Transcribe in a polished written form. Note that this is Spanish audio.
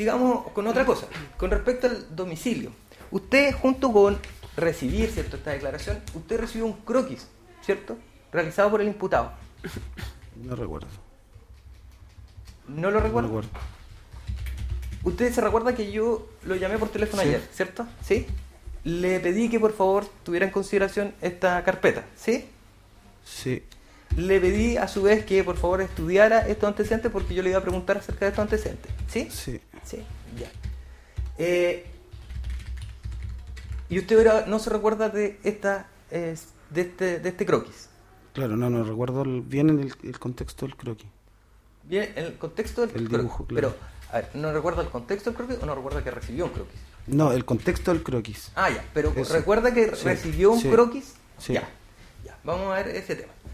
sigamos con otra cosa. Con respecto al domicilio. Usted, junto con recibir, ¿cierto?, esta declaración, usted recibió un croquis, ¿cierto?, realizado por el imputado. No recuerdo. ¿No lo recuerdo? No recuerdo. Usted se recuerda que yo lo llamé por teléfono ayer, ¿cierto? ¿Sí? Le pedí que por favor tuviera en consideración esta carpeta, ¿sí? Sí. Le pedí a su vez que por favor estudiara estos antecedentes porque yo le iba a preguntar acerca de estos antecedentes, ¿sí? Sí. Sí, ya. ¿Y usted ahora no se recuerda de este croquis? Claro, no recuerdo bien el contexto del croquis. Bien, el contexto del El croquis. dibujo, claro. Pero, a ver, ¿no recuerda el contexto del croquis o no recuerda que recibió un croquis? No, el contexto del croquis. Ah, ya, pero Eso. ¿recuerda que Sí, recibió un sí, croquis? sí. Ya, vamos a ver ese tema.